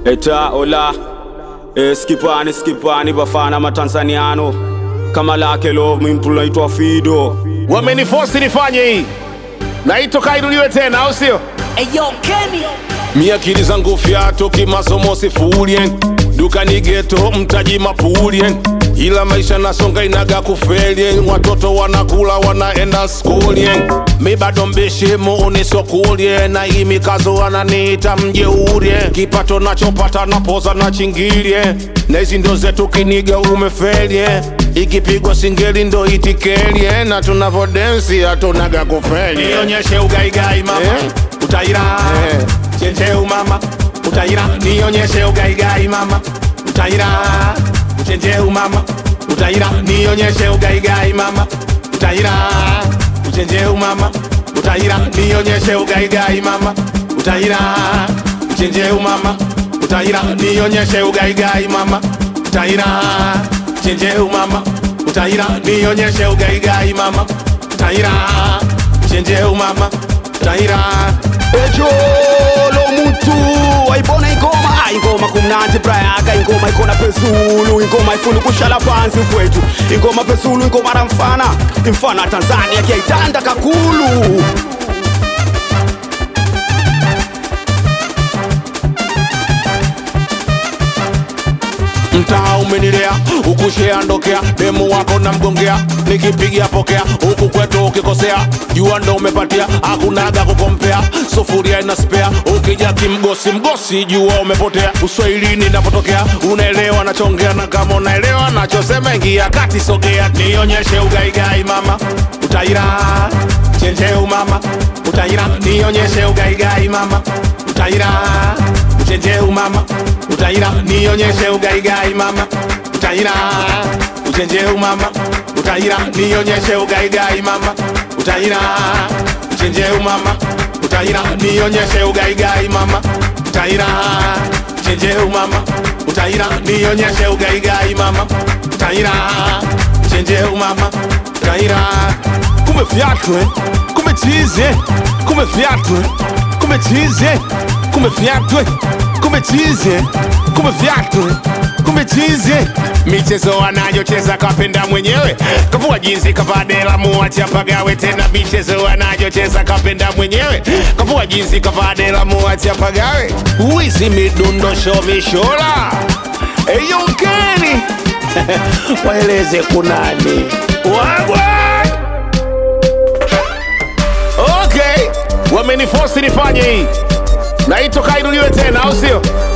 Eta ola skipani bafana matanzaniano kama lake love mimpula naitwa Fido. Wameniforce nifanye hii. Naitwa kairudiwe tena au sio? Eyo Kenny Mi akili zangu fiato kimasomo sifurien. Duka ni ghetto mtaji mapurien. Ila maisha nasonga inaga kufelien. Watoto wanakula wanaenda skolien. Mi bado mbishi muuni sokulien. Na hii mikazo wananiita mjeurien. Kipato nachopata napoza na chingilien. Na hizi ndo zetu kiniga umefelien. Ikipigwa singeli ndo itikelie. Na tunavodensi hatunaga kufeli. Nionyeshe ugaigai mama utaira chenjeu mama utaira. Nionyeshe ugaigai mama utaira chenjeu mama utaira. Nionyeshe ugaigai mama utaira chenjeu mama utaira. Nionyeshe ugaigai mama utaira chenjeu mama utaira. Nionyeshe ugaigai mama utaira chenjeu mama utaira. Nionyeshe ugaigai mama utaira chenjeu mama utaira. Ejo lo mutu aibona ingoma kumnandi brayaga ingoma ikona pezulu ingoma ifunu kushala pansi mfwetu ingoma pezulu ingoma ramfana imfana Tanzania kiaitanda kakulu. Mtaa umenilea, ukushea ndokea. Demu wako na mgongea, nikipigia pokea. Huku kwetu ukikosea, jua ndo umepatia. Hakunaga kukompea, sufuria ina spare. Ukija kimgosi, jua umepotea. Uswahilini napotokea, unaelewa nachongea. Na kama unaelewa nachosema ingia kati sogea. Nionyeshe ugaigai mama utaira chenjeu mama utaira. Nionyeshe ugaigai mama utaira chenjeu mama utaira. Nionyeshe ugaigai mama utaira chenjeu mama utaira. Nionyeshe ugaigai mama utaira chenjeu mama utaira. Nionyeshe ugaigai mama utaira chenjeu mama utaira. Nionyeshe ugaigai mama utaira chenjeu mama utaira. Kumbe fiatwe, kumbe chize, kumbe fiatwe, kumbe chize, kumbe fiatwe, kumbe chize, kumbe fiatwe, kumbe chize. Michezo anayocheza kapenda mwenyewe. Kavua jinsi kavaa dela muacha pagawe tena. Michezo anayocheza kapenda mwenyewe. Kavua jinsi kavaa dela muacha pagawe. Uizi midundo shovishola. Eyo Kenny waeleze kunani wagwa. Okay, wameniforce nifanye hii. Naitwa kairudiwe tena au sio?